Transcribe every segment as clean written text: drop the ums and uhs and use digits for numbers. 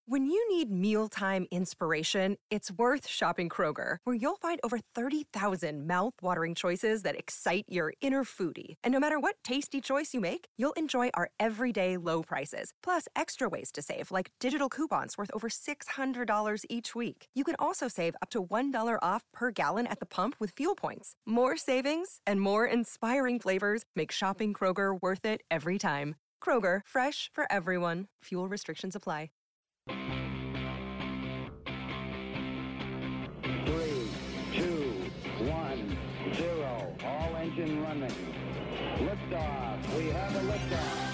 When you need mealtime inspiration, it's worth shopping Kroger, where you'll find over 30,000 mouth-watering choices that excite your inner foodie. And no matter what tasty choice you make, you'll enjoy our everyday low prices, plus extra ways to save, like digital coupons worth over $600 each week. You can also save up to $1 off per gallon at the pump with fuel points. More savings and more inspiring flavors make shopping Kroger worth it every time. Kroger, fresh for everyone. Fuel restrictions apply. 3, 2, 1, 0. All engine running. Liftoff. We have a liftoff.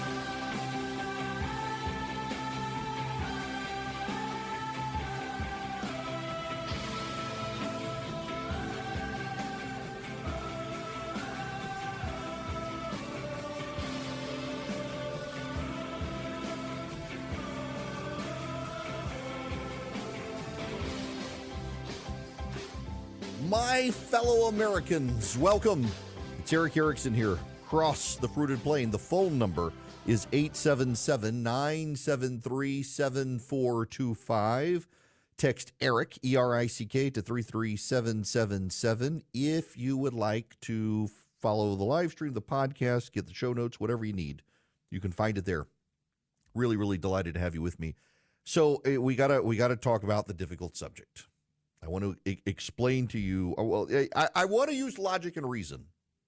My fellow Americans, welcome. It's Erick Erickson here, across the fruited plain. The phone number is 877-973-7425. Text Erick, E-R-I-C-K, to 33777 if you would like to follow the live stream, the podcast, get the show notes, whatever you need. You can find it there. Really, really delighted to have you with me. So we gotta talk about the difficult subject. I want to explain to you, well, I want to use logic and reason.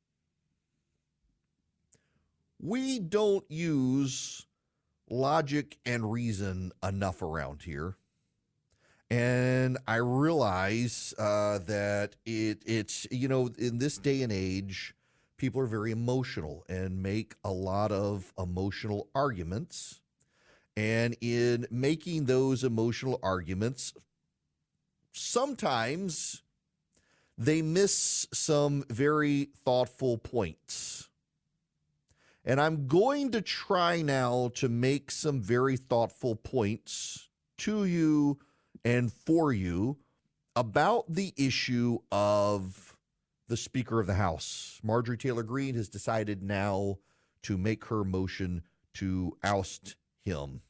We don't use logic and reason enough around here. And I realize that it's, in this day and age, people are very emotional and make a lot of emotional arguments. And in making those emotional arguments, sometimes they miss some very thoughtful points. And I'm going to try now to make some very thoughtful points to you and for you about the issue of the Speaker of the House. Marjorie Taylor Greene has decided now to make her motion to oust him.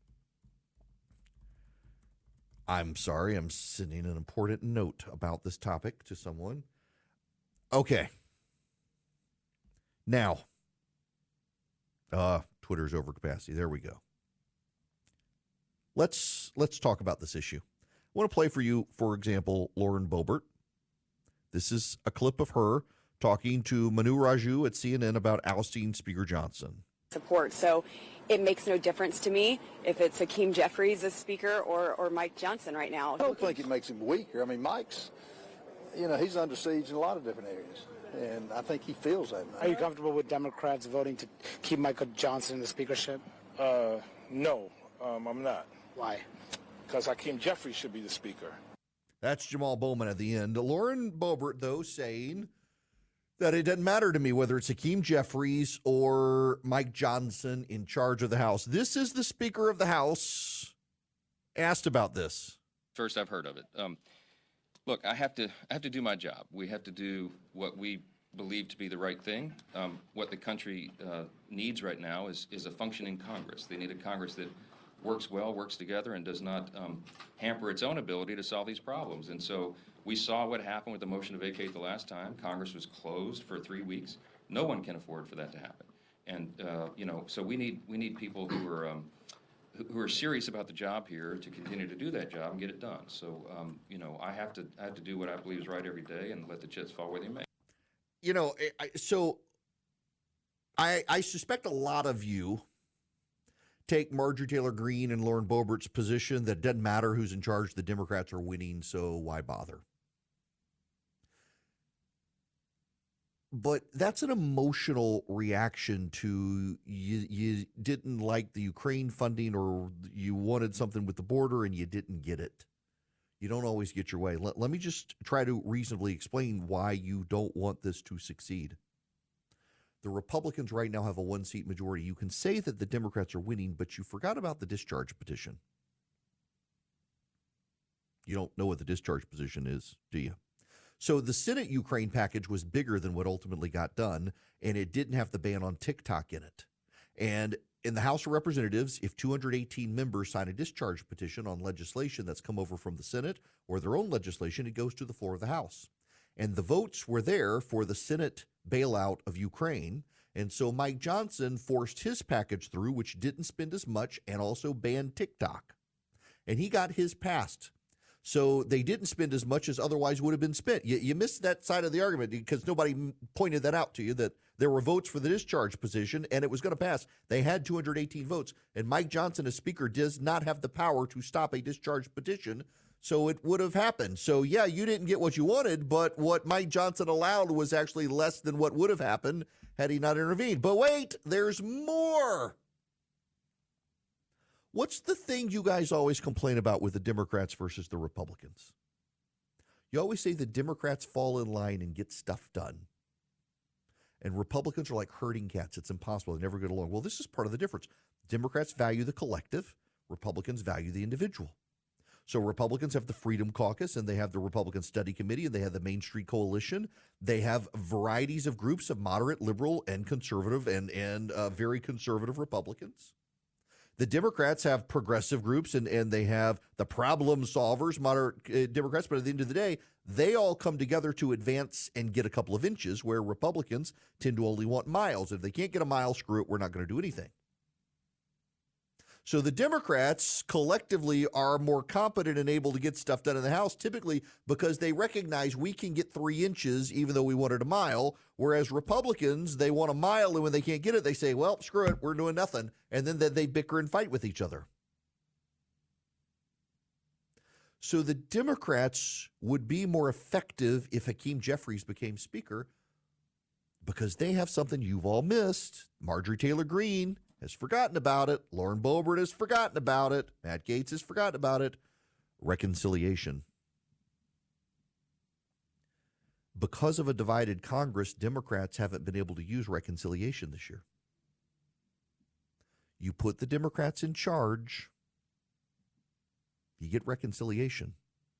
I'm sorry, I'm sending an important note about this topic to someone. Okay. Now, Twitter's over capacity. There we go. Let's talk about this issue. I want to play for you, for example, Lauren Boebert. This is a clip of her talking to Manu Raju at CNN about ousting Speaker Johnson. Support. So it makes no difference to me if it's Hakeem Jeffries as Speaker or Mike Johnson right now. I don't think it makes him weaker. I mean, Mike's, he's under siege in a lot of different areas, and I think he feels that. Are you comfortable with Democrats voting to keep Michael Johnson in the speakership? No, I'm not. Why? Because Hakeem Jeffries should be the Speaker. That's Jamal Bowman at the end. Lauren Boebert, though, saying that it doesn't matter to me whether it's Hakeem Jeffries or Mike Johnson in charge of the House. This is the Speaker of the House asked about this. First I've heard of it. Look, I have to do my job. We have to do what we believe to be the right thing. What the country needs right now is a functioning Congress. They need a Congress that works well, works together, and does not hamper its own ability to solve these problems. And so we saw what happened with the motion to vacate the last time. Congress was closed for 3 weeks. No one can afford for that to happen. And so we need people who are serious about the job here to continue to do that job and get it done. So I have to do what I believe is right every day and let the chips fall where they may. I suspect a lot of you take Marjorie Taylor Greene and Lauren Boebert's position that it doesn't matter who's in charge, the Democrats are winning, so why bother? But that's an emotional reaction to you didn't like the Ukraine funding, or you wanted something with the border and you didn't get it. You don't always get your way. Let me just try to reasonably explain why you don't want this to succeed. The Republicans right now have a one-seat majority. You can say that the Democrats are winning, but you forgot about the discharge petition. You don't know what the discharge petition is, do you? So the Senate Ukraine package was bigger than what ultimately got done, and it didn't have the ban on TikTok in it. And in the House of Representatives, if 218 members sign a discharge petition on legislation that's come over from the Senate or their own legislation, it goes to the floor of the House. And the votes were there for the Senate bailout of Ukraine. And so Mike Johnson forced his package through, which didn't spend as much and also banned TikTok. And he got his passed. So they didn't spend as much as otherwise would have been spent. You missed that side of the argument because nobody pointed that out to you, that there were votes for the discharge position and it was going to pass. They had 218 votes. And Mike Johnson, as Speaker, does not have the power to stop a discharge petition. So it would have happened. So, yeah, you didn't get what you wanted, but what Mike Johnson allowed was actually less than what would have happened had he not intervened. But wait, there's more. What's the thing you guys always complain about with the Democrats versus the Republicans? You always say the Democrats fall in line and get stuff done. And Republicans are like herding cats. It's impossible. They never get along. Well, this is part of the difference. Democrats value the collective. Republicans value the individual. So Republicans have the Freedom Caucus, and they have the Republican Study Committee, and they have the Main Street Coalition. They have varieties of groups of moderate, liberal, and conservative, and very conservative Republicans. The Democrats have progressive groups, and they have the problem solvers, moderate Democrats. But at the end of the day, they all come together to advance and get a couple of inches, where Republicans tend to only want miles. If they can't get a mile, screw it, we're not going to do anything. So the Democrats collectively are more competent and able to get stuff done in the House, typically because they recognize we can get 3 inches even though we wanted a mile, whereas Republicans, they want a mile, and when they can't get it, they say, well, screw it, we're doing nothing, and then they bicker and fight with each other. So the Democrats would be more effective if Hakeem Jeffries became Speaker because they have something you've all missed. Marjorie Taylor Greene has forgotten about it. Lauren Boebert has forgotten about it. Matt Gaetz has forgotten about it. Reconciliation. Because of a divided Congress, Democrats haven't been able to use reconciliation this year. You put the Democrats in charge, you get reconciliation.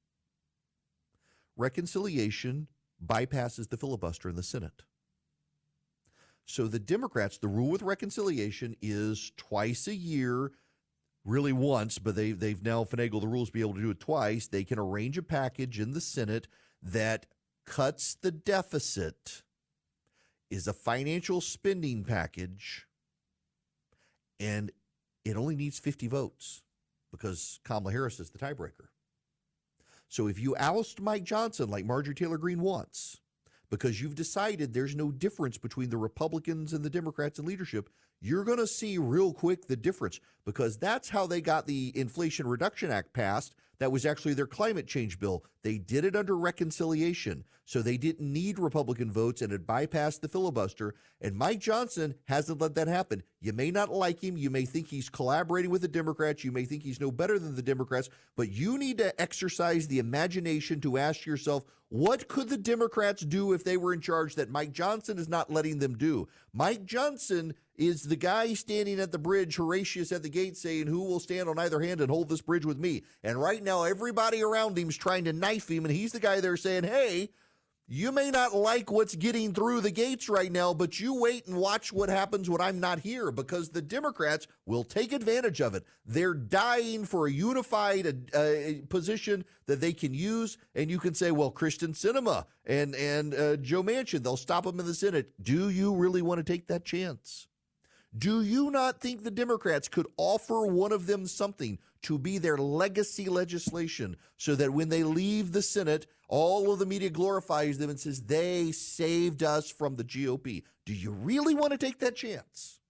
Reconciliation bypasses the filibuster in the Senate. So the Democrats, the rule with reconciliation is twice a year, really once, but they've now finagled the rules to be able to do it twice. They can arrange a package in the Senate that cuts the deficit, is a financial spending package, and it only needs 50 votes because Kamala Harris is the tiebreaker. So if you oust Mike Johnson like Marjorie Taylor Greene wants, because you've decided there's no difference between the Republicans and the Democrats in leadership, you're going to see real quick the difference, because that's how they got the Inflation Reduction Act passed. That was actually their climate change bill. They did it under reconciliation, so they didn't need Republican votes, and it bypassed the filibuster. And Mike Johnson hasn't let that happen. You may not like him. You may think he's collaborating with the Democrats. You may think he's no better than the Democrats, but you need to exercise the imagination to ask yourself, what could the Democrats do if they were in charge that Mike Johnson is not letting them do? Mike Johnson is the guy standing at the bridge, Horatius at the gate, saying, who will stand on either hand and hold this bridge with me? And right now, everybody around him is trying to knife him, and he's the guy there saying, hey, you may not like what's getting through the gates right now, but you wait and watch what happens when I'm not here, because the Democrats will take advantage of it. They're dying for a unified position that they can use, and you can say, well, Kristen Sinema and Joe Manchin, they'll stop them in the Senate. Do you really want to take that chance? Do you not think the Democrats could offer one of them something to be their legacy legislation so that when they leave the Senate, all of the media glorifies them and says they saved us from the GOP? Do you really want to take that chance?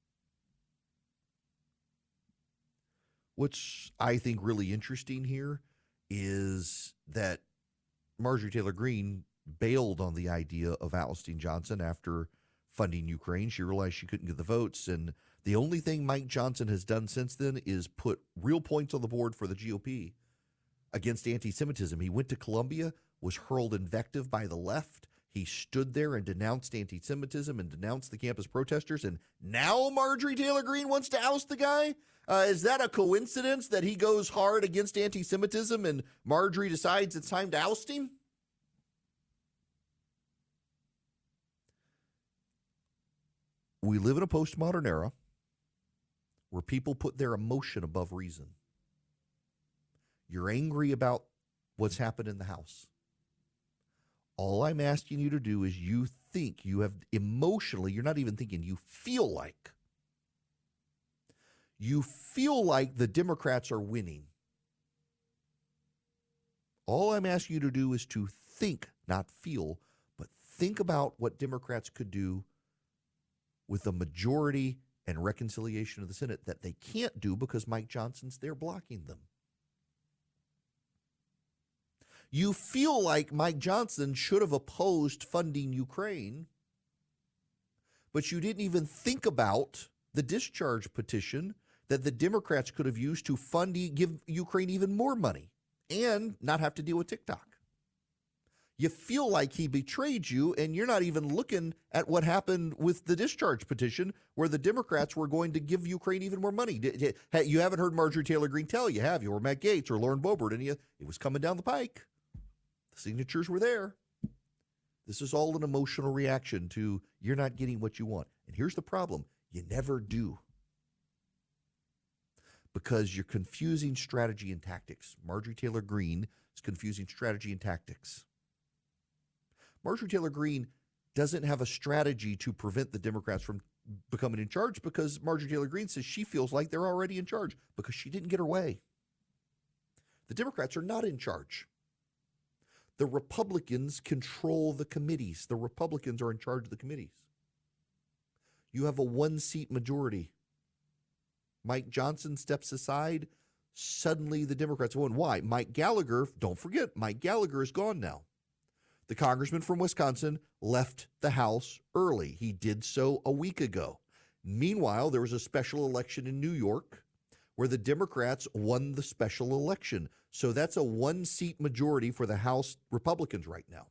What's, I think, really interesting here is that Marjorie Taylor Greene bailed on the idea of ousting Johnson after funding Ukraine. She realized she couldn't get the votes, and the only thing Mike Johnson has done since then is put real points on the board for the GOP against anti-Semitism. He went to Columbia, was hurled invective by the left. He stood there and denounced anti-Semitism and denounced the campus protesters, and now Marjorie Taylor Greene wants to oust the guy? Is that a coincidence that he goes hard against anti-Semitism and Marjorie decides it's time to oust him? We live in a postmodern era where people put their emotion above reason. You're angry about what's happened in the House. All I'm asking you to do is you think, you have emotionally, you're not even thinking, you feel like the Democrats are winning. All I'm asking you to do is to think, not feel, but think about what Democrats could do with a majority and reconciliation of the Senate that they can't do because Mike Johnson's there blocking them. You feel like Mike Johnson should have opposed funding Ukraine, but you didn't even think about the discharge petition that the Democrats could have used to give Ukraine even more money and not have to deal with TikTok. You feel like he betrayed you, and you're not even looking at what happened with the discharge petition where the Democrats were going to give Ukraine even more money. You haven't heard Marjorie Taylor Greene tell you, have you? Or Matt Gaetz or Lauren Boebert. And it was coming down the pike. The signatures were there. This is all an emotional reaction to you're not getting what you want. And here's the problem. You never do. Because you're confusing strategy and tactics. Marjorie Taylor Greene is confusing strategy and tactics. Marjorie Taylor Greene doesn't have a strategy to prevent the Democrats from becoming in charge because Marjorie Taylor Greene says she feels like they're already in charge because she didn't get her way. The Democrats are not in charge. The Republicans control the committees. The Republicans are in charge of the committees. You have a one-seat majority. Mike Johnson steps aside. Suddenly the Democrats won. Why? Mike Gallagher, don't forget, Mike Gallagher is gone now. The congressman from Wisconsin left the House early. He did so a week ago. Meanwhile, there was a special election in New York where the Democrats won the special election. So that's a one-seat majority for the House Republicans right now.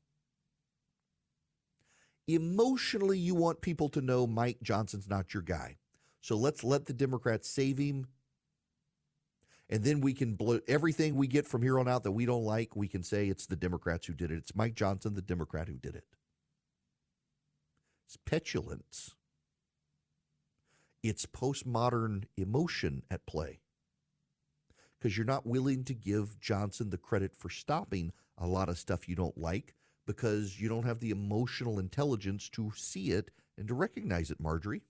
Emotionally, you want people to know Mike Johnson's not your guy. So let's let the Democrats save him. And then we can blow everything we get from here on out that we don't like. We can say it's the Democrats who did it. It's Mike Johnson, the Democrat, who did it. It's petulance. It's postmodern emotion at play. Because you're not willing to give Johnson the credit for stopping a lot of stuff you don't like because you don't have the emotional intelligence to see it and to recognize it, Marjorie.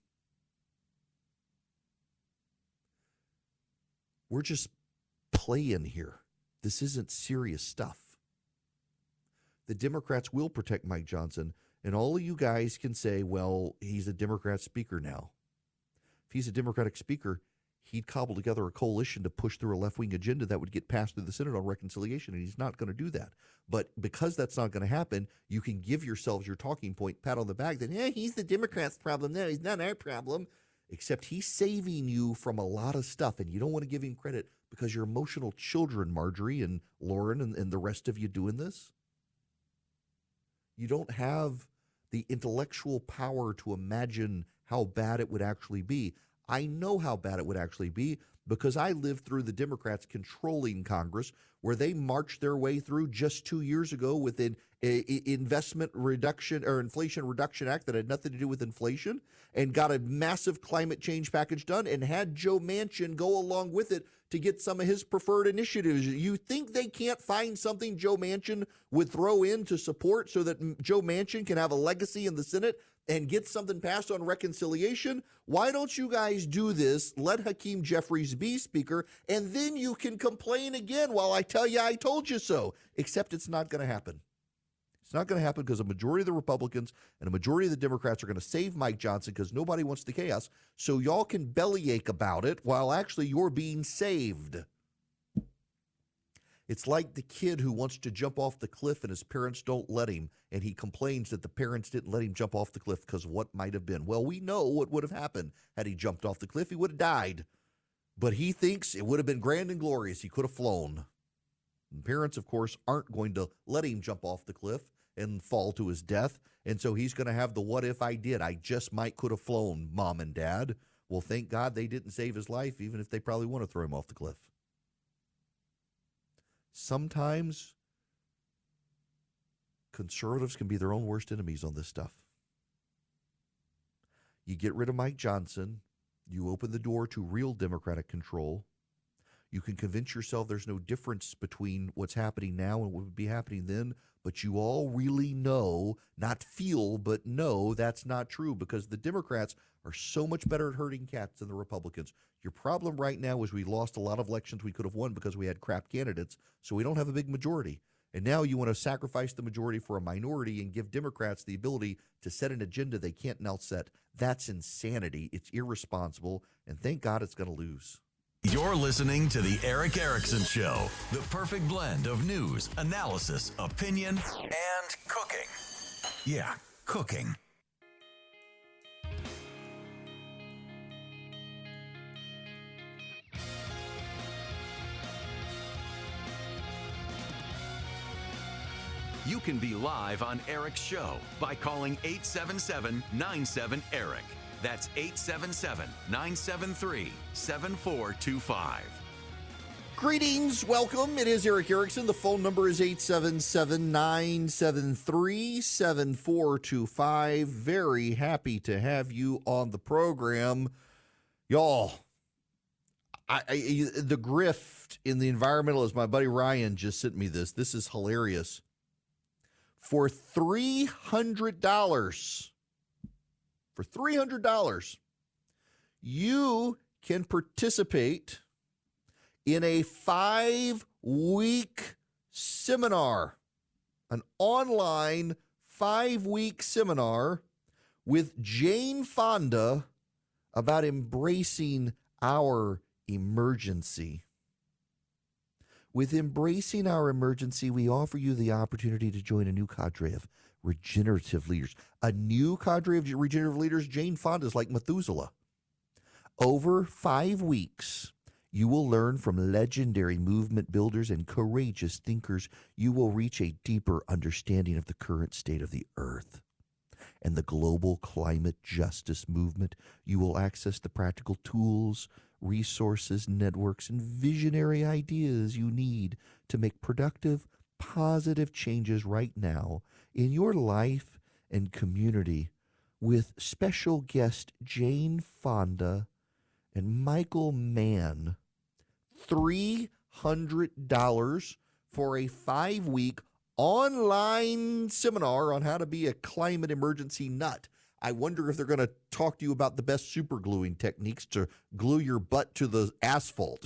We're just playing here. This isn't serious stuff. The Democrats will protect Mike Johnson, and all of you guys can say, well, he's a Democrat speaker now. If he's a Democratic speaker, he'd cobble together a coalition to push through a left-wing agenda that would get passed through the Senate on reconciliation, and he's not going to do that. But because that's not going to happen, you can give yourselves your talking point, pat on the back, that, he's the Democrats' problem. No, he's not our problem. Except he's saving you from a lot of stuff, and you don't want to give him credit because you're emotional children, Marjorie and Lauren and the rest of you doing this. You don't have the intellectual power to imagine how bad it would actually be. I know how bad it would actually be because I lived through the Democrats controlling Congress where they marched their way through just 2 years ago with an investment reduction or Inflation Reduction Act that had nothing to do with inflation and got a massive climate change package done and had Joe Manchin go along with it to get some of his preferred initiatives. You think they can't find something Joe Manchin would throw in to support so that Joe Manchin can have a legacy in the Senate and get something passed on reconciliation? Why don't you guys do this? Let Hakeem Jeffries be Speaker, and then you can complain again while I tell you I told you so. Except it's not going to happen. It's not going to happen because a majority of the Republicans and a majority of the Democrats are going to save Mike Johnson because nobody wants the chaos. So y'all can bellyache about it while actually you're being saved. It's like the kid who wants to jump off the cliff and his parents don't let him, and he complains that the parents didn't let him jump off the cliff because what might have been. Well, we know what would have happened had he jumped off the cliff. He would have died. But he thinks it would have been grand and glorious. He could have flown. And parents, of course, aren't going to let him jump off the cliff and fall to his death. And so he's going to have the what if I did. I just might could have flown, Mom and Dad. Well, thank God they didn't save his life, even if they probably want to throw him off the cliff. Sometimes conservatives can be their own worst enemies on this stuff. You get rid of Mike Johnson, You open the door to real Democratic control. You can convince yourself there's no difference between what's happening now and what would be happening then, but you all really know, not feel, but know that's not true because the Democrats are so much better at herding cats than the Republicans. Your problem right now is we lost a lot of elections we could have won because we had crap candidates, so we don't have a big majority. And now you want to sacrifice the majority for a minority and give Democrats the ability to set an agenda they can't now set. That's insanity. It's irresponsible, and thank God it's going to lose. You're listening to The Eric Erickson Show, the perfect blend of news, analysis, opinion, and cooking. Yeah, cooking. You can be live on Eric's show by calling 877-97-ERIC. That's 877-973-7425. Greetings, welcome. It is Eric Erickson. The phone number is 877-973-7425. Very happy to have you on the program. Y'all, the grift in the environmentalist, my buddy Ryan just sent me this. This is hilarious. For $300, you can participate in a 5-week seminar, an online 5-week seminar with Jane Fonda about embracing our emergency. With Embracing Our Emergency, we offer you the opportunity to join a new cadre of regenerative leaders. A new cadre of regenerative leaders, Jane Fonda is like Methuselah. Over 5 weeks, you will learn from legendary movement builders and courageous thinkers. You will reach a deeper understanding of the current state of the earth and the global climate justice movement. You will access the practical tools, resources, networks, and visionary ideas you need to make productive, positive changes right now in your life and community with special guest Jane Fonda and Michael Mann. $300 for a 5-week online seminar on how to be a climate emergency nut. I wonder if they're going to talk to you about the best super gluing techniques to glue your butt to the asphalt.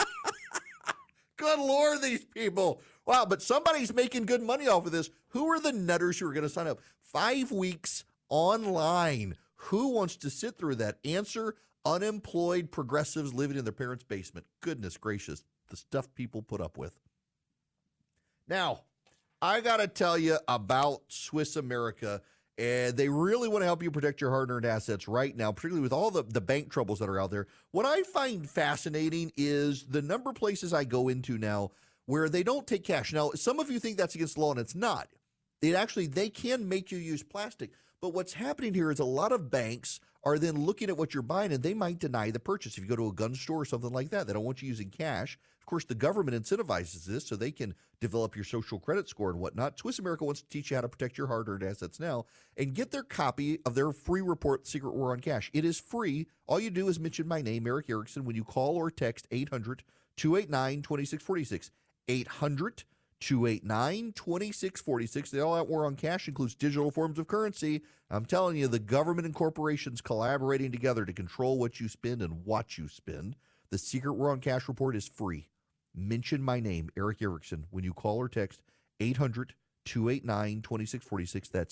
Good Lord, these people. Wow, but somebody's making good money off of this. Who are the nutters who are going to sign up? 5 weeks online. Who wants to sit through that? Answer: unemployed progressives living in their parents' basement. Goodness gracious, the stuff people put up with. Now, I got to tell you about Swiss America. And they really want to help you protect your hard-earned assets right now, particularly with all the bank troubles that are out there. What I find fascinating is the number of places I go into now where they don't take cash. Now, some of you think that's against the law, and it's not. They can make you use plastic. But what's happening here is a lot of banks are then looking at what you're buying, and they might deny the purchase. If you go to a gun store or something like that, they don't want you using cash. Of course, the government incentivizes this so they can develop your social credit score and whatnot. Swiss America wants to teach you how to protect your hard-earned assets now, and get their copy of their free report, Secret War on Cash. It is free. All you do is mention my name, Eric Erickson, when you call or text 800-289-2646. 800-289-2646. The All-Out War on Cash includes digital forms of currency. I'm telling you, the government and corporations collaborating together to control what you spend and what you spend. The Secret War on Cash report is free. Mention my name, Eric Erickson, when you call or text 800-289-2646. That's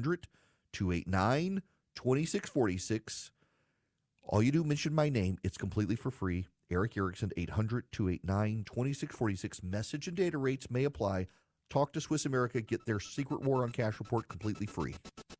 800-289-2646. All you do, mention my name. It's completely for free. Eric Erickson, 800-289-2646. Message and data rates may apply. Talk to Swiss America. Get their Secret War on Cash report completely free.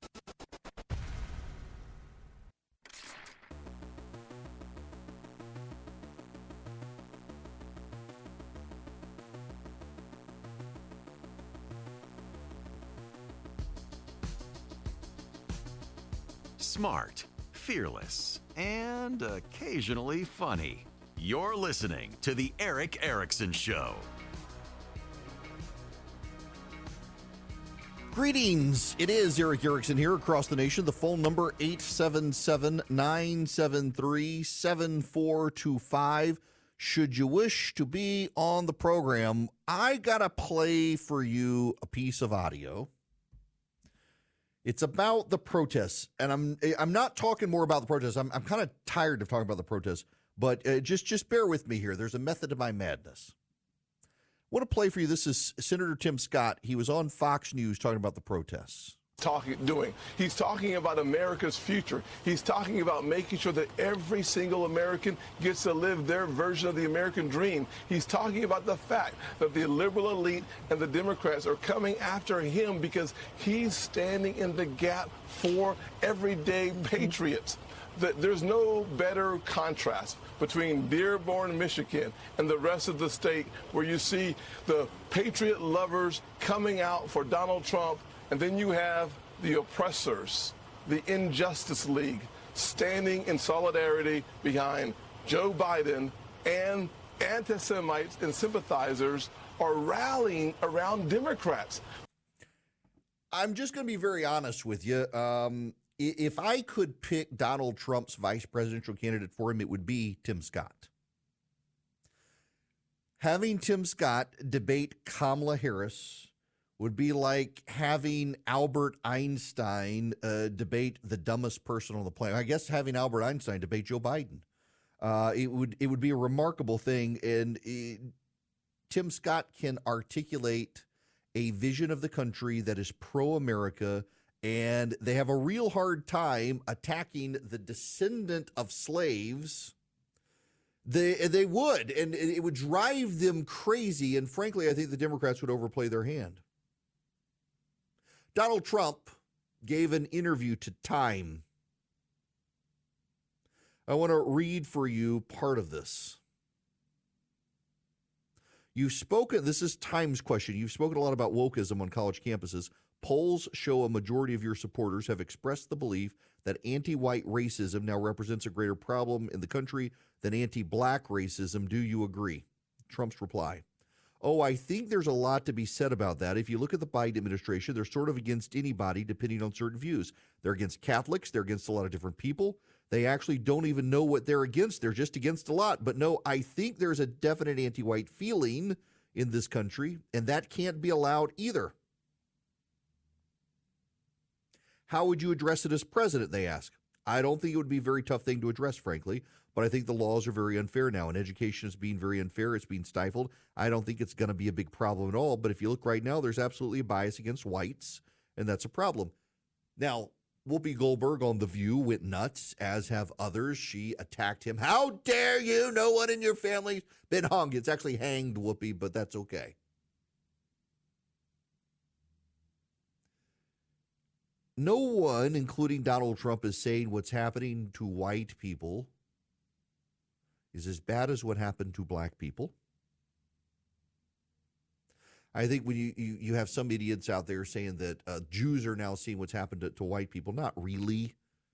Smart, fearless, and occasionally funny. You're listening to The Eric Erickson Show. Greetings. It is Eric Erickson here across the nation. The phone number 877-973-7425. Should you wish to be on the program, I got to play for you a piece of audio. It's about the protests, and I'm not talking more about the protests. I'm kind of tired of talking about the protests, but just bear with me here. There's a method to my madness. I want to play for you. This is Senator Tim Scott. He was on Fox News talking about the protests. He's talking about America's future. He's talking about making sure that every single American gets to live their version of the American dream. He's talking about the fact that the liberal elite and the Democrats are coming after him because he's standing in the gap for everyday patriots. There's no better contrast between Dearborn, Michigan, and the rest of the state where you see the patriot lovers coming out for Donald Trump, and then you have the oppressors, the Injustice League, standing in solidarity behind Joe Biden, and anti-Semites and sympathizers are rallying around Democrats. I'm just going to be very honest with you. If I could pick Donald Trump's vice presidential candidate for him, it would be Tim Scott. Having Tim Scott debate Kamala Harris would be like having Albert Einstein debate the dumbest person on the planet. I guess having Albert Einstein debate Joe Biden. It would be a remarkable thing, and Tim Scott can articulate a vision of the country that is pro-America, and they have a real hard time attacking the descendant of slaves. They would, and it would drive them crazy, and frankly, I think the Democrats would overplay their hand. Donald Trump gave an interview to Time. I want to read for you part of this. You've spoken, this is Time's question, you've spoken a lot about wokeism on college campuses. Polls show a majority of your supporters have expressed the belief that anti-white racism now represents a greater problem in the country than anti-black racism. Do you agree? Trump's reply: oh, I think there's a lot to be said about that. If you look at the Biden administration, they're sort of against anybody depending on certain views. They're against Catholics. They're against a lot of different people. They actually don't even know what they're against. They're just against a lot. But no, I think there's a definite anti-white feeling in this country, and that can't be allowed either. How would you address it as president, they ask. I don't think it would be a very tough thing to address, frankly, but I think the laws are very unfair now, and education is being very unfair. It's being stifled. I don't think it's going to be a big problem at all, but if you look right now, there's absolutely a bias against whites, and that's a problem. Now, Whoopi Goldberg on The View went nuts, as have others. She attacked him. How dare you? No one in your family's been hung. It's actually hanged Whoopi, but that's okay. No one, including Donald Trump, is saying what's happening to white people is as bad as what happened to black people. I think when you have some idiots out there saying that Jews are now seeing what's happened to white people, not really.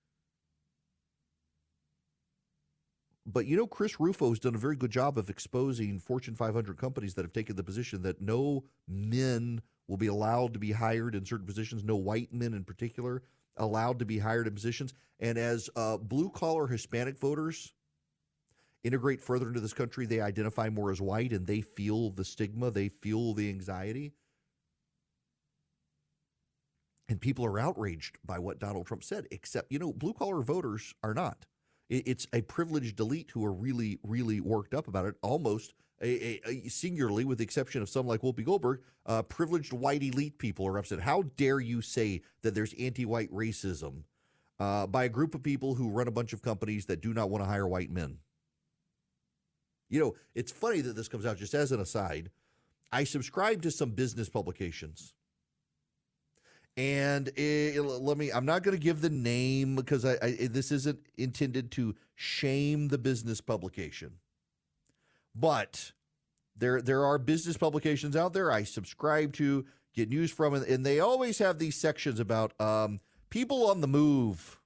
But, you know, Chris Rufo has done a very good job of exposing Fortune 500 companies that have taken the position that no men will be allowed to be hired in certain positions, no white men in particular allowed to be hired in positions. And as blue-collar Hispanic voters integrate further into this country, they identify more as white, and they feel the stigma, they feel the anxiety. And people are outraged by what Donald Trump said, except, you know, blue-collar voters are not. It's a privileged elite who are really, really worked up about it, almost a singularly, with the exception of some like Whoopi Goldberg, privileged white elite people are upset. How dare you say that there's anti-white racism by a group of people who run a bunch of companies that do not want to hire white men? You know, it's funny that this comes out. Just as an aside, I subscribe to some business publications. And I'm not going to give the name because this isn't intended to shame the business publication. But there are business publications out there I subscribe to, get news from, and they always have these sections about people on the move.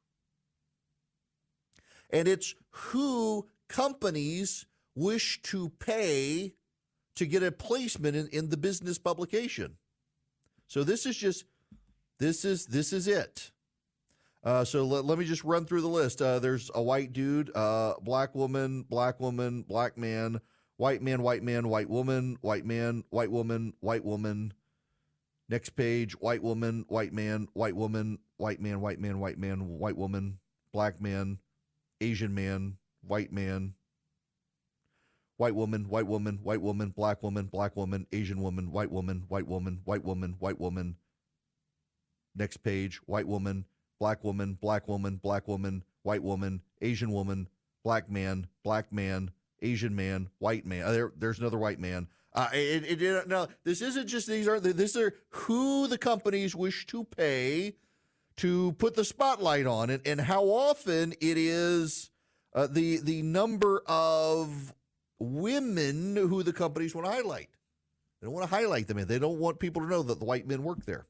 And it's who companies wish to pay to get a placement in the business publication. So this is just This is it. So let me just run through the list. There's a white dude, black woman, black man, white man, white woman, white man, white woman, white woman. Next page, white woman, white man, white woman, white man, white man, white man, white woman, black man, Asian man, white man, white woman, white woman, white woman, black woman, Asian woman, white woman, white woman, white woman, white woman. Next page, white woman, black woman, black woman, black woman, white woman, Asian woman, black man, Asian man, white man. There's another white man. No, this isn't just these are who the companies wish to pay to put the spotlight on it, and how often it is the number of women who the companies want to highlight. They don't want to highlight them, and they don't want people to know that the white men work there.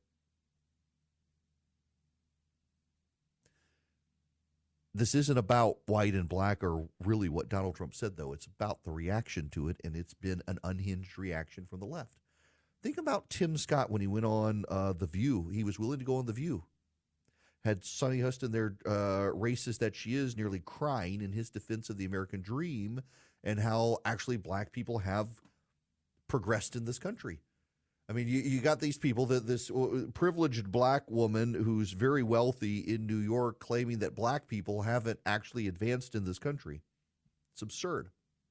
This isn't about white and black or really what Donald Trump said, though. It's about the reaction to it, and it's been an unhinged reaction from the left. Think about Tim Scott when he went on The View. He was willing to go on The View. Had Sonny Huston there, racist that she is, nearly crying in his defense of the American dream and how actually black people have progressed in this country. I mean, you got these people, this privileged black woman who's very wealthy in New York claiming that black people haven't actually advanced in this country. It's absurd.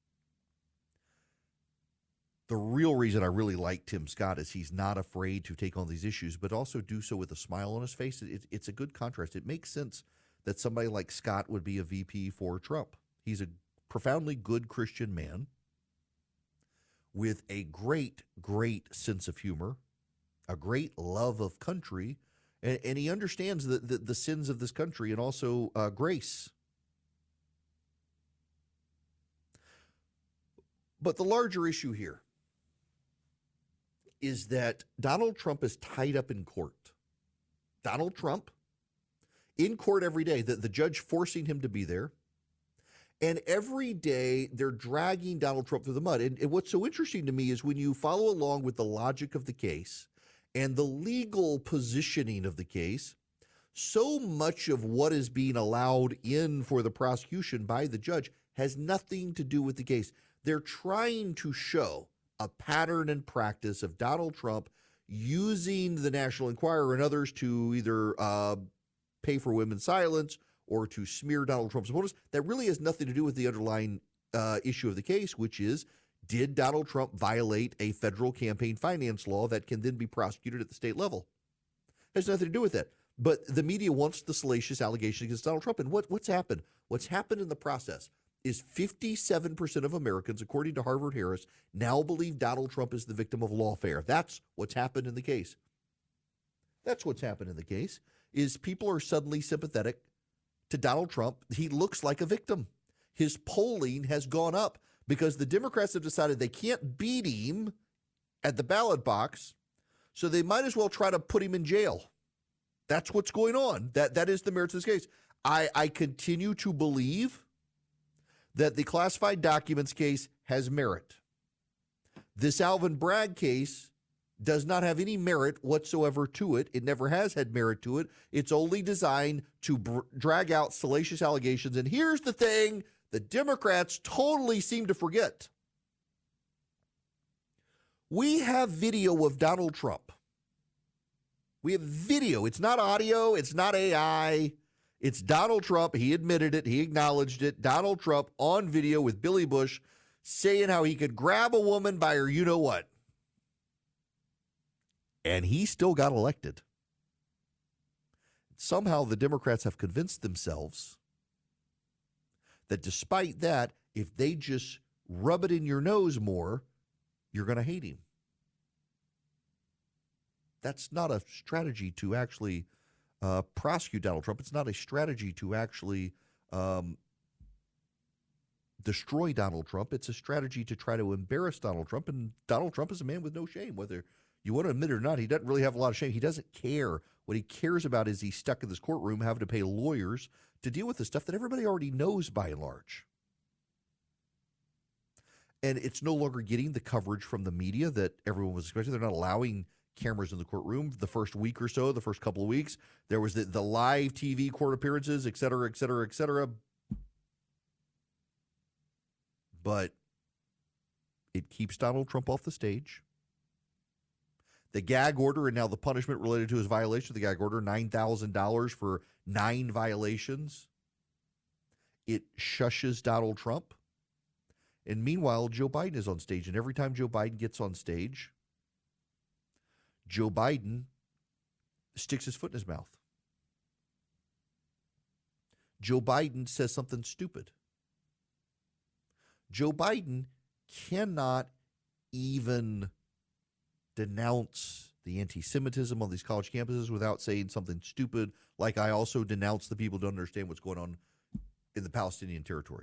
The real reason I really like Tim Scott is he's not afraid to take on these issues, but also do so with a smile on his face. It's a good contrast. It makes sense that somebody like Scott would be a VP for Trump. He's a profoundly good Christian man with a great, great sense of humor, a great love of country, and he understands the sins of this country and also grace. But the larger issue here is that Donald Trump is tied up in court. Donald Trump in court every day, the judge forcing him to be there. And every day they're dragging Donald Trump through the mud. And what's so interesting to me is when you follow along with the logic of the case and the legal positioning of the case, so much of what is being allowed in for the prosecution by the judge has nothing to do with the case. They're trying to show a pattern and practice of Donald Trump using the National Enquirer and others to either pay for women's silence or to smear Donald Trump's opponents. That really has nothing to do with the underlying issue of the case, which is, did Donald Trump violate a federal campaign finance law that can then be prosecuted at the state level? Has nothing to do with that. But the media wants the salacious allegation against Donald Trump. And what's happened? What's happened in the process is 57% of Americans, according to Harvard Harris, now believe Donald Trump is the victim of lawfare. That's what's happened in the case. That's what's happened in the case, is people are suddenly sympathetic to Donald Trump. He looks like a victim. His polling has gone up because the Democrats have decided they can't beat him at the ballot box, so they might as well try to put him in jail. That's what's going on. That is the merits of this case. I continue to believe that the classified documents case has merit. This Alvin Bragg case does not have any merit whatsoever to it. It never has had merit to it. It's only designed to drag out salacious allegations. And here's the thing the Democrats totally seem to forget. We have video of Donald Trump. We have video. It's not audio. It's not AI. It's Donald Trump. He admitted it. He acknowledged it. Donald Trump on video with Billy Bush saying how he could grab a woman by her you-know-what. And he still got elected. Somehow the Democrats have convinced themselves that despite that, if they just rub it in your nose more, you're going to hate him. That's not a strategy to actually prosecute Donald Trump. It's not a strategy to actually destroy Donald Trump. It's a strategy to try to embarrass Donald Trump. And Donald Trump is a man with no shame, whether you want to admit it or not. He doesn't really have a lot of shame. He doesn't care. What he cares about is he's stuck in this courtroom having to pay lawyers to deal with the stuff that everybody already knows by and large. And it's no longer getting the coverage from the media that everyone was expecting. They're not allowing cameras in the courtroom. The first week or so, the first couple of weeks, there was the live TV court appearances, et cetera, et cetera, et cetera. But it keeps Donald Trump off the stage. The gag order and now the punishment related to his violation of the gag order, $9,000 for 9 violations. It shushes Donald Trump. And meanwhile, Joe Biden is on stage. And every time Joe Biden gets on stage, Joe Biden sticks his foot in his mouth. Joe Biden says something stupid. Joe Biden cannot even denounce the anti-Semitism on these college campuses without saying something stupid, like I also denounce the people who don't understand what's going on in the Palestinian territory.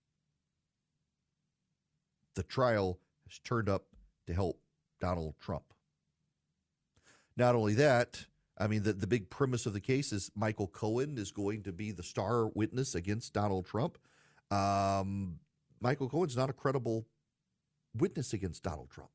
The trial has turned up to help Donald Trump. Not only that, I mean, the big premise of the case is Michael Cohen is going to be the star witness against Donald Trump. Michael Cohen's not a credible witness against Donald Trump.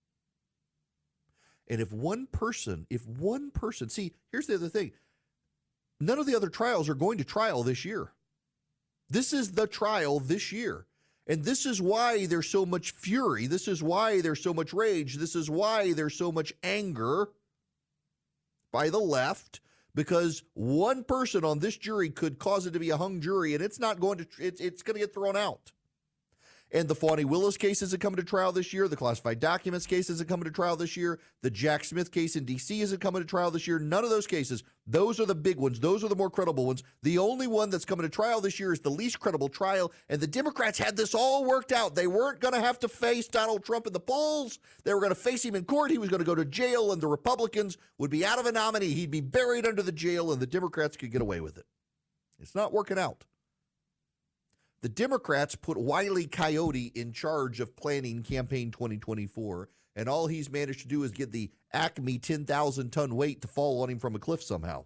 And if one person, see, here's the other thing. None of the other trials are going to trial this year. This is the trial this year. And this is why there's so much fury. This is why there's so much rage. This is why there's so much anger by the left, because one person on this jury could cause it to be a hung jury, and it's not going to, it's going to get thrown out. And the Fani Willis case isn't coming to trial this year. The classified documents case isn't coming to trial this year. The Jack Smith case in D.C. isn't coming to trial this year. None of those cases. Those are the big ones. Those are the more credible ones. The only one that's coming to trial this year is the least credible trial. And the Democrats had this all worked out. They weren't going to have to face Donald Trump in the polls. They were going to face him in court. He was going to go to jail, and the Republicans would be out of a nominee. He'd be buried under the jail, and the Democrats could get away with it. It's not working out. The Democrats put Wile E. Coyote in charge of planning campaign 2024, and all he's managed to do is get the Acme 10,000-ton weight to fall on him from a cliff somehow.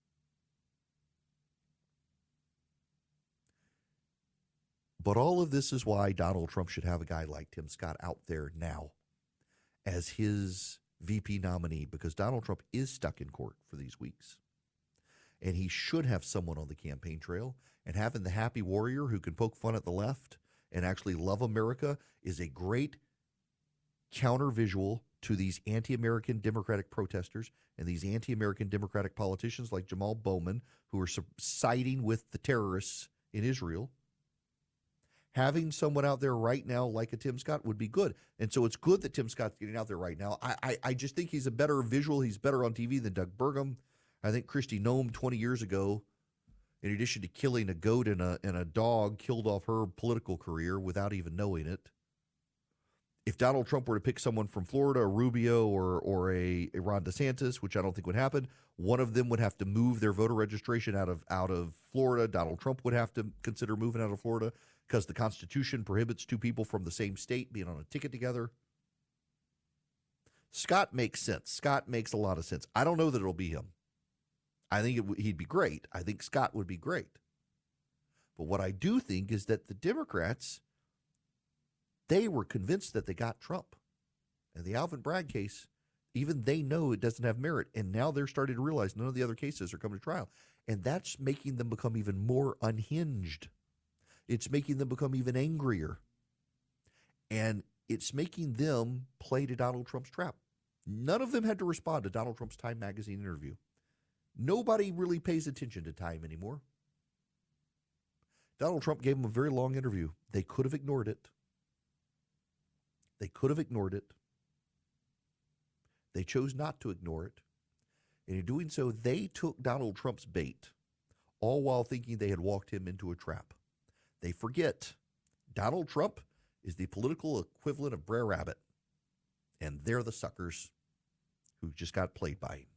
But all of this is why Donald Trump should have a guy like Tim Scott out there now as his VP nominee, because Donald Trump is stuck in court for these weeks. And he should have someone on the campaign trail. And having the happy warrior who can poke fun at the left and actually love America is a great counter visual to these anti-American Democratic protesters and these anti-American Democratic politicians like Jamal Bowman, who are siding with the terrorists in Israel. Having someone out there right now like a Tim Scott would be good. And so it's good that Tim Scott's getting out there right now. I just think he's a better visual. He's better on TV than Doug Burgum. I think Kristi Noem 20 years ago, in addition to killing a goat and a dog, killed off her political career without even knowing it. If Donald Trump were to pick someone from Florida, a Rubio or a Ron DeSantis, which I don't think would happen, one of them would have to move their voter registration out of Florida. Donald Trump would have to consider moving out of Florida because the Constitution prohibits two people from the same state being on a ticket together. Scott makes sense. Scott makes a lot of sense. I don't know that it'll be him. I think he'd be great. I think Scott would be great. But what I do think is that the Democrats, they were convinced that they got Trump. And the Alvin Bragg case, even they know it doesn't have merit. And now they're starting to realize none of the other cases are coming to trial. And that's making them become even more unhinged. It's making them become even angrier. And it's making them play to Donald Trump's trap. None of them had to respond to Donald Trump's Time magazine interview. Nobody really pays attention to Time anymore. Donald Trump gave them a very long interview. They could have ignored it. They could have ignored it. They chose not to ignore it. And in doing so, they took Donald Trump's bait, all while thinking they had walked him into a trap. They forget Donald Trump is the political equivalent of Brer Rabbit. And they're the suckers who just got played by him.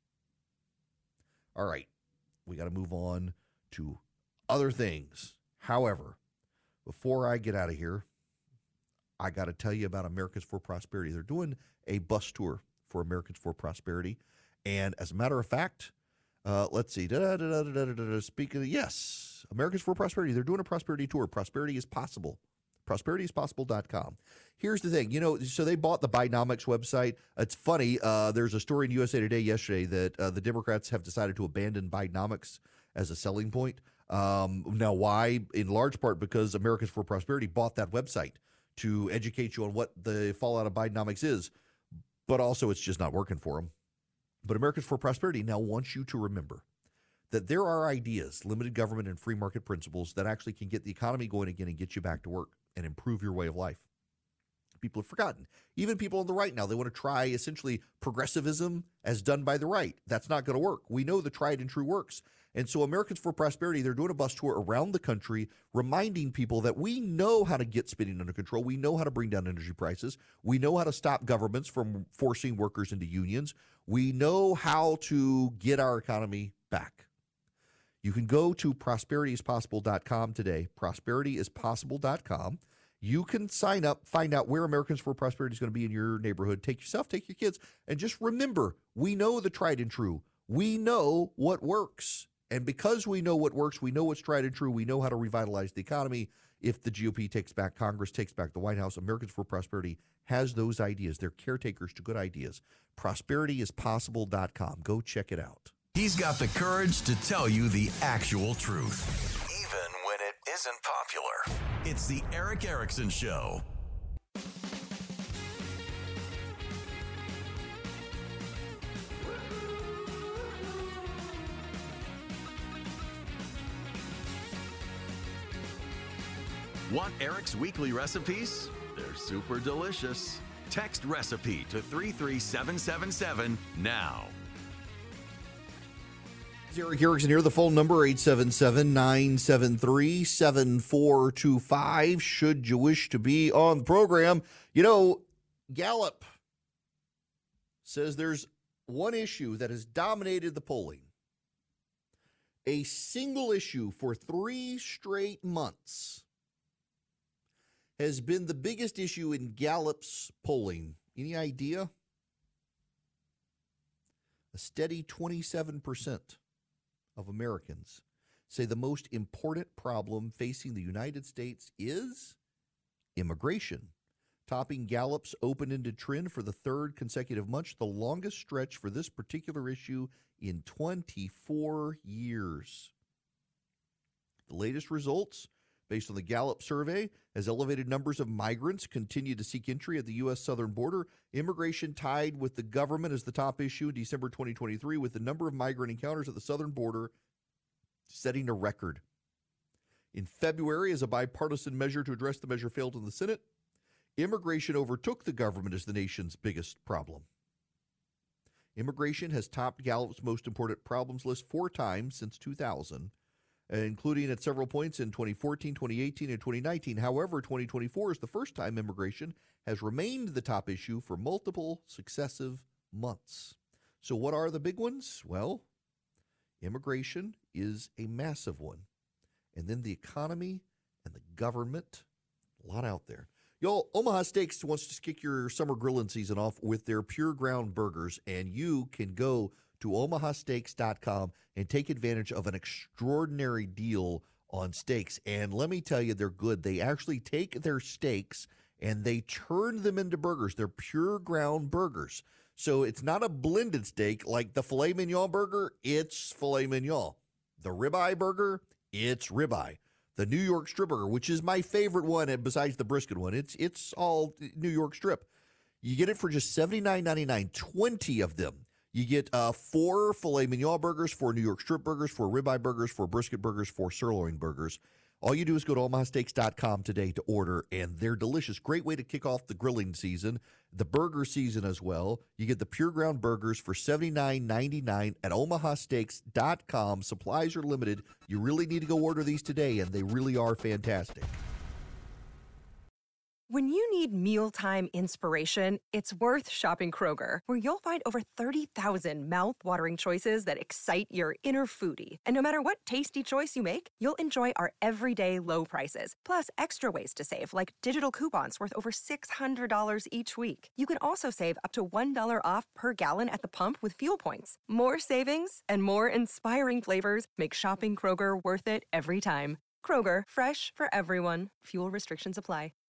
All right, we got to move on to other things. However, before I get out of here, I got to tell you about Americans for Prosperity. They're doing a bus tour for Americans for Prosperity. And as a matter of fact, let's see. Speaking of, yes, Americans for Prosperity. They're doing a prosperity tour. Prosperity is possible. ProsperityIsPossible.com. Here's the thing, so they bought the Bidenomics website. It's funny. There's a story in USA Today yesterday that the Democrats have decided to abandon Bidenomics as a selling point. Now, why? In large part because Americans for Prosperity bought that website to educate you on what the fallout of Bidenomics is, but also it's just not working for them. But Americans for Prosperity now wants you to remember that there are ideas, limited government and free market principles that actually can get the economy going again and get you back to work and improve your way of life. People have forgotten. Even people on the right now, they want to try essentially progressivism as done by the right. That's not going to work. We know the tried and true works. And so Americans for Prosperity, they're doing a bus tour around the country, reminding people that we know how to get spending under control. We know how to bring down energy prices. We know how to stop governments from forcing workers into unions. We know how to get our economy back. You can go to ProsperityIsPossible.com today, ProsperityIsPossible.com. You can sign up, find out where Americans for Prosperity is going to be in your neighborhood. Take yourself, take your kids, and just remember, we know the tried and true. We know what works. And because we know what works, we know what's tried and true, we know how to revitalize the economy. If the GOP takes back Congress, takes back the White House, Americans for Prosperity has those ideas. They're caretakers to good ideas. ProsperityIsPossible.com. Go check it out. He's got the courage to tell you the actual truth, even when it isn't popular. It's the Erick Erickson Show. Want Eric's weekly recipes? They're super delicious. Text recipe to 33777 now. Erick Erickson here. The phone number 877-973-7425. Should you wish to be on the program. Gallup says there's one issue that has dominated the polling. A single issue for 3 straight months has been the biggest issue in Gallup's polling. Any idea? A steady 27% of Americans say the most important problem facing the United States is immigration, topping Gallup's open-ended trend for the 3rd consecutive month, the longest stretch for this particular issue in 24 years. The latest results, based on the Gallup survey, as elevated numbers of migrants continue to seek entry at the U.S. southern border, immigration tied with the government as the top issue in December 2023, with the number of migrant encounters at the southern border setting a record. In February, as a bipartisan measure to address the measure failed in the Senate, immigration overtook the government as the nation's biggest problem. Immigration has topped Gallup's most important problems list 4 times since 2000, including at several points in 2014, 2018, and 2019. However, 2024 is the first time immigration has remained the top issue for multiple successive months. So what are the big ones? Well, immigration is a massive one. And then the economy and the government, a lot out there. Y'all, Omaha Steaks wants to kick your summer grilling season off with their Pure Ground burgers, and you can go to omahasteaks.com and take advantage of an extraordinary deal on steaks. And let me tell you, they're good. They actually take their steaks and they turn them into burgers. They're Pure Ground burgers. So it's not a blended steak like the filet mignon burger. It's filet mignon. The ribeye burger, it's ribeye. The New York strip burger, which is my favorite one besides the brisket one, it's all New York strip. You get it for just $79.99, 20 of them. You get 4 filet mignon burgers, 4 New York strip burgers, 4 ribeye burgers, 4 brisket burgers, 4 sirloin burgers. All you do is go to omahasteaks.com today to order, and they're delicious. Great way to kick off the grilling season, the burger season as well. You get the Pure Ground burgers for $79.99 at omahasteaks.com. Supplies are limited. You really need to go order these today, and they really are fantastic. When you need mealtime inspiration, it's worth shopping Kroger, where you'll find over 30,000 mouth-watering choices that excite your inner foodie. And no matter what tasty choice you make, you'll enjoy our everyday low prices, plus extra ways to save, like digital coupons worth over $600 each week. You can also save up to $1 off per gallon at the pump with fuel points. More savings and more inspiring flavors make shopping Kroger worth it every time. Kroger, fresh for everyone. Fuel restrictions apply.